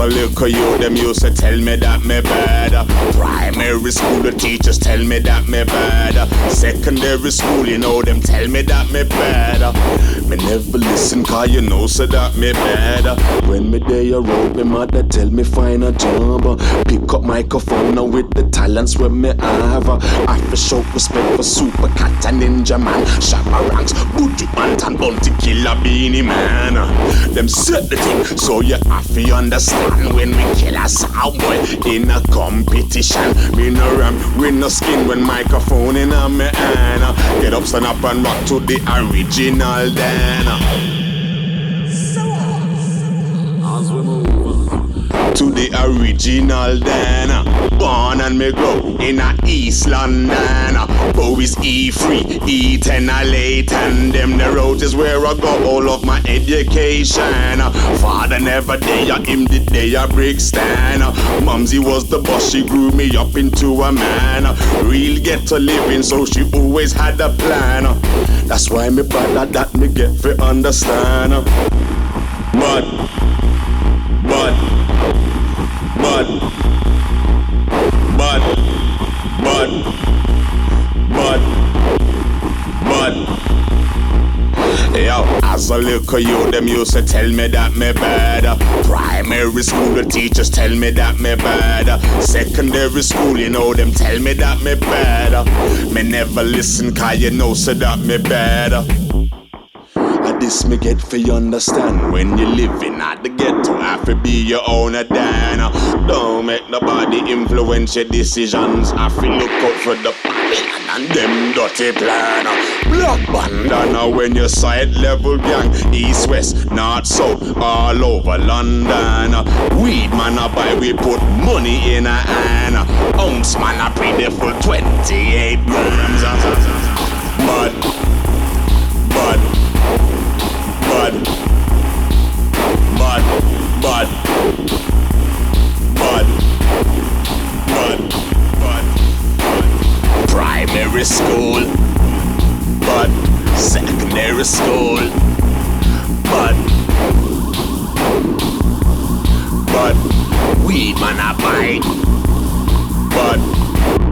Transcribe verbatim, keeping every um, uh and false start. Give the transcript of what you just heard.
little youth, them used to tell me that me bad. Primary school, the teachers tell me that me bad. Secondary school, you know, them tell me that me bad. Me never listen, cause you know, so that me bad. When me day a road, me mother tell me find a job. Pick up microphone now with the talents where me have. I for show respect for Super Cat and Ninja Man, Shabba Ranks, Buju Bantan, Bounty Killer, Beanie Man. Them set the thing, so you have to understand. When we kill a sound boy in a competition, me no ram, we no skin when microphone in a me hand. Get up, stand up and rock to the original then. As we move to the original then. Born and me grow in a East London. Bowie's E three, E ten a late, and them the road is where I got all of my education. Father never there, him did they a brick stand. Mumsy was the boss, she grew me up into a man. Real ghetto living, so she always had a plan. That's why me brother that me get for understand. But, but, but, but, but, but, but, yo, as a little youth, them used to tell me that me bad. Primary school, the teachers tell me that me bad. Secondary school, you know, them tell me that me bad. Me never listen, cause you know, so that me bad. This me get for you understand. When you living at the ghetto, have to be your own dan. Don't make nobody influence your decisions. Have to look out for the plan and them dirty plan. Black bandana when you side level gang. East, west, north, south, all over London. Weed man a buy, we put money in a hand. Ounce man a pay the full twenty-eight grams. But, but But, but, but, but, but, but, primary school, but, secondary school, but, but, weed man a buy, but,